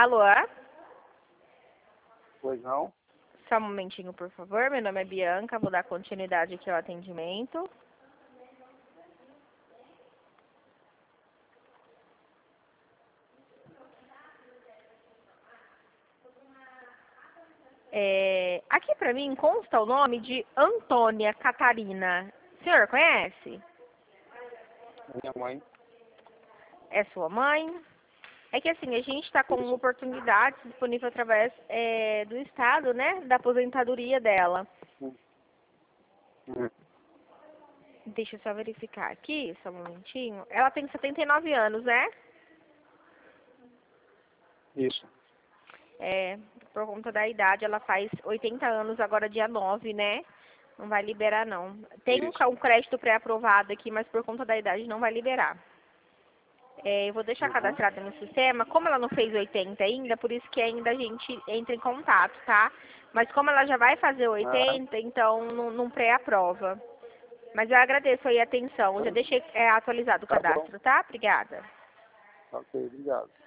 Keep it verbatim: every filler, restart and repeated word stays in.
Alô? Pois não? Só um momentinho, por favor. Meu nome é Bianca, vou dar continuidade aqui ao atendimento. É, aqui pra mim consta o nome de Antônia Catarina. O senhor conhece? Minha mãe. É sua mãe? É que assim, a gente está com uma oportunidade disponível através é, do Estado, né? Da aposentadoria dela. Hum. Hum. Deixa eu só verificar aqui, só um momentinho. Ela tem setenta e nove anos, né? Isso. É, por conta da idade, ela faz oitenta anos agora dia nove, né? Não vai liberar, não. Tem um, Isso. um crédito pré-aprovado aqui, mas por conta da idade não vai liberar. É, eu vou deixar Uhum. cadastrada no sistema. Como ela não fez oitenta ainda, por isso que ainda a gente entra em contato, tá? Mas como ela já vai fazer Ah, oitenta, então não, não pré-aprova. Mas eu agradeço aí a atenção. Eu já deixei é, atualizado o tá bom. cadastro, tá? Obrigada. Ok, obrigado.